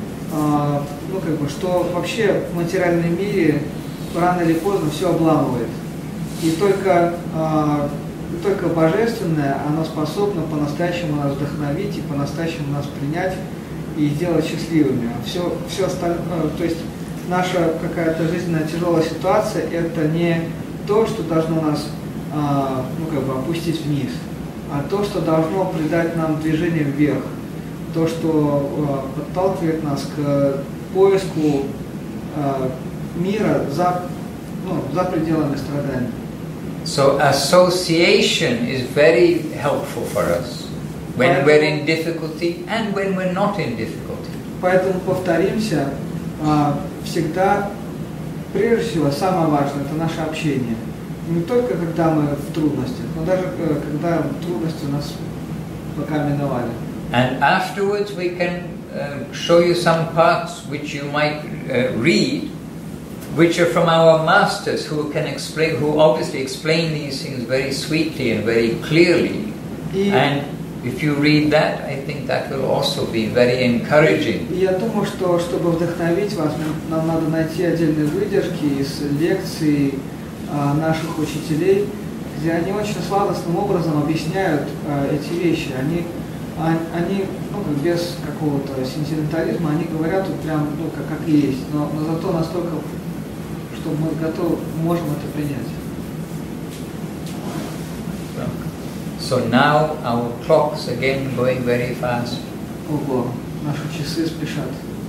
Что вообще в материальном мире рано или поздно все обламывает. И только Божественное, оно способно по-настоящему нас вдохновить и по-настоящему нас принять и сделать счастливыми. Все остальное, то есть наша какая-то жизненная тяжелая ситуация, это не то, что должно нас опустить вниз, а то, что должно придать нам движение вверх, то, что подталкивает нас к поиску мира за пределами страданий. So association is very helpful for us when we're in difficulty and when we're not in difficulty. Поэтому повторимся, всегда, прежде всего, самое важное – это наше общение. Не только когда мы в трудностях, но даже когда трудности нас пока миновали. And afterwards we can show you some parts which you might read, which are from our masters who can explain, who obviously explain these things very sweetly and very clearly. And if you read that, I think that will also be very encouraging. Я думаю, что чтобы вдохновить вас, нам надо найти отдельные выдержки из лекций наших учителей, где они очень сладостным образом объясняют эти вещи. Они без какого-то сентиментализма, они говорят вот прям как и есть, но зато настолько, что мы можем это принять. So now our clocks again going very fast. Ого, наши часы спешат.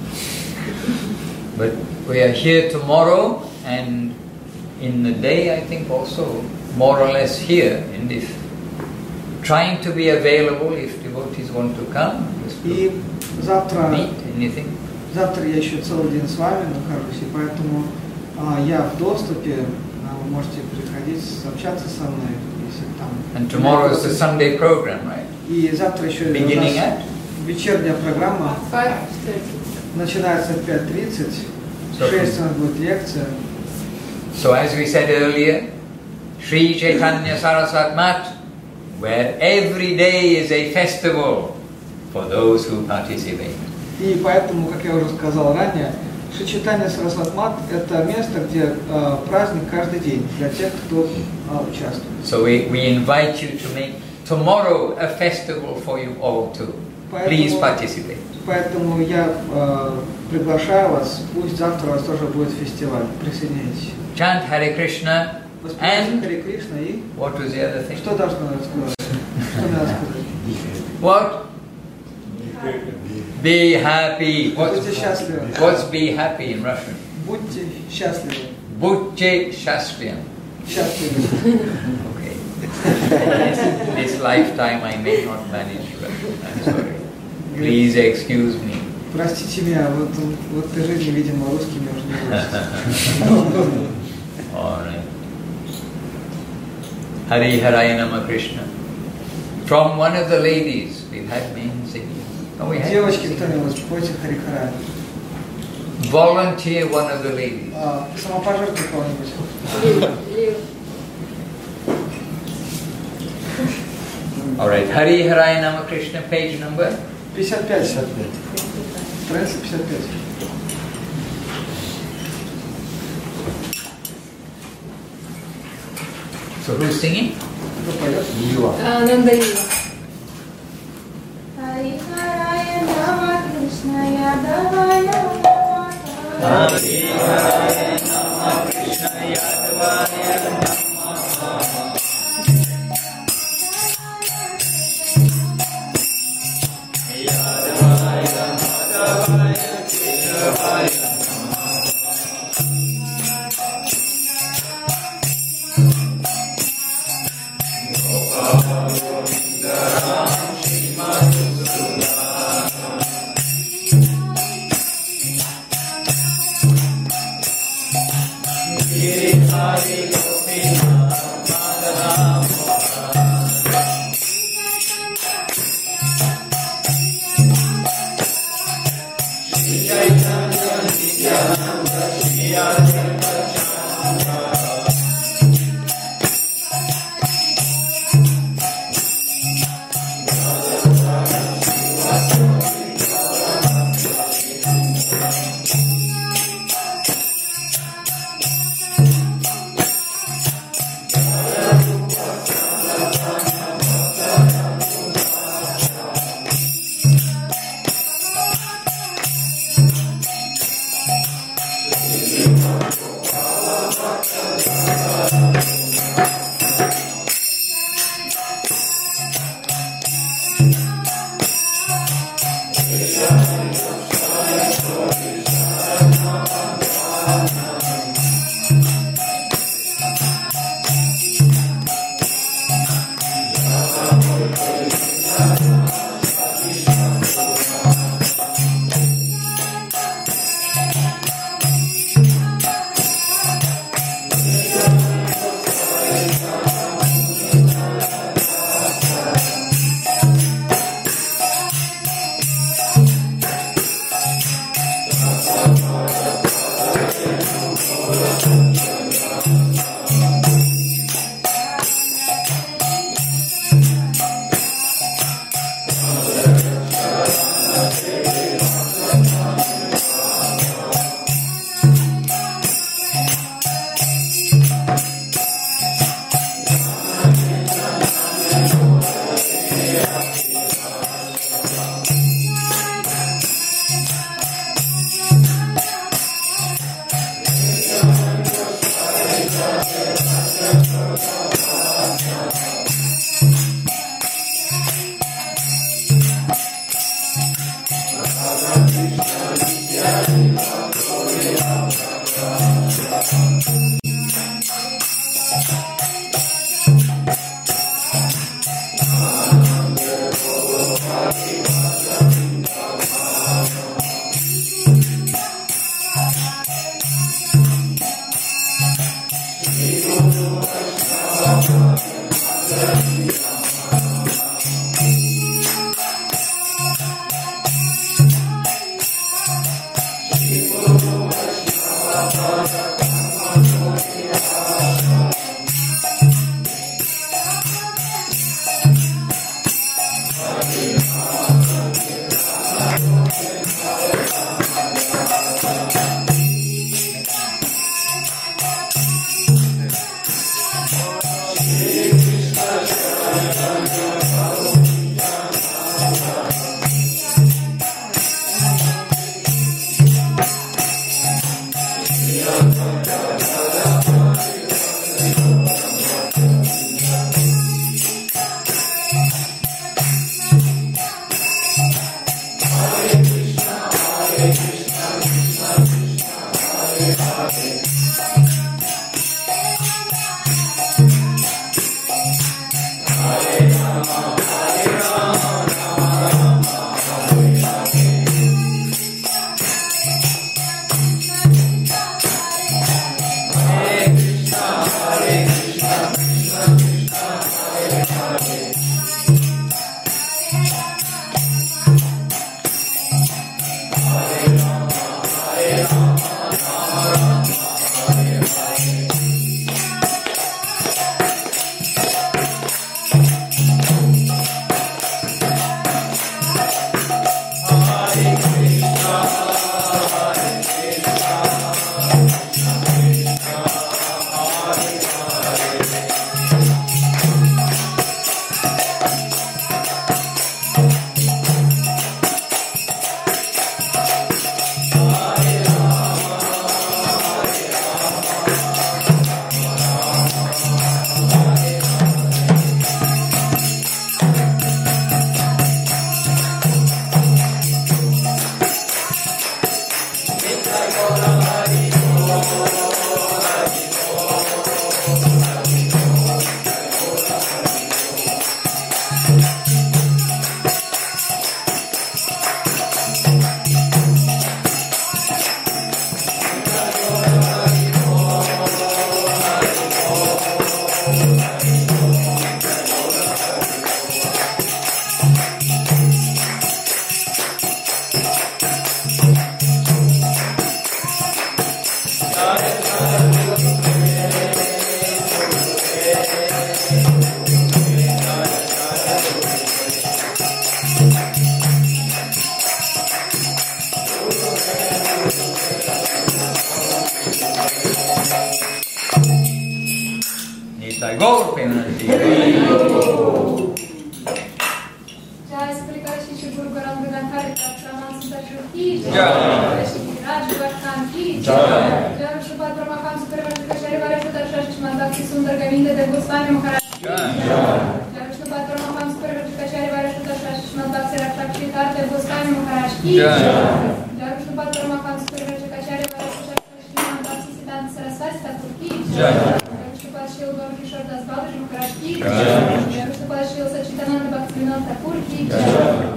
But we are here tomorrow and in the day I think also more or less here, and if trying to be available if devotees want to come. И завтра я еще целый день с вами нахожусь, и поэтому я в доступе, вы можете приходить, общаться со мной, если там. And tomorrow is the Sunday program, right? И завтра еще beginning at вечерняя программа. 5:30. Начинается в 5:30. В 6 у нас будет лекция. So as we said earlier, Sri Chaitanya Saraswat Mat, where every day is a festival for those who participate. И поэтому, как я уже сказал ранее, Шри Чайтанья Сарасват Мат – это место, где праздник каждый день для тех, кто участвует. So we invite you to make tomorrow a festival for you all too. Please participate. Поэтому я приглашаю вас, пусть завтра у вас тоже будет фестиваль. Присоединяйтесь. Chant Hare Krishna, Воспринимать Харе Кришна и what was the other thing? что должно раскрываться? Что надо сказать? What? Be happy. Будьте счастливы. What's be happy in Russian? Будьте счастливы. Будьте счастливы. Счастливы. Okay. This lifetime I may not manage Russian. I'm sorry. Please excuse me. Простите меня, вот в этой жизни, видимо, русский мне уже не будет. All right. Hari Haraya Nama Krishna. From one of the ladies, we've had men singing. Oh, we had Девочки, кто-нибудь, пойте Хари Хара. volunteer one of the ladies. Самопожертвуй кого-нибудь. All right. Hari Haraya Nama Krishna, page number 55. Страница 55. So who's singing? Кто поет? Нандаила. Хари Харая Нама Кришна Ядавая Нама. Hari Haraya Nama Krishna Yadavaya Namaha. Yadavaya Madhavaya Keshavaya Thank you. Nitai Gaur Premanandi. Jai Sprikarshi Shibur Garam Vedantari Praman Sundashurti. Jai. Raj Vartanti. Jai. Jai Shubhat Brahmakam Supervartika Sharivari Sudashrash Mandakti Sundar Govinda de Goswami Maharaj. Jai. Jai Shubhat Brahmakam Supervartika Sharivari Sudashrash Mandakti Rakshakshi Tarte Goswami Maharaj. Jai. Jai Shubhat Brahmakam Supervartika Sharivari Sudashrash Mandakti Siddhanta Saraswati Thakur. Jai. Jai Shil Gaur Kishore Das Babaji Maharaj. Jai. Jai Shil Sachidananda Bhaktivinoda Thakur. Jai.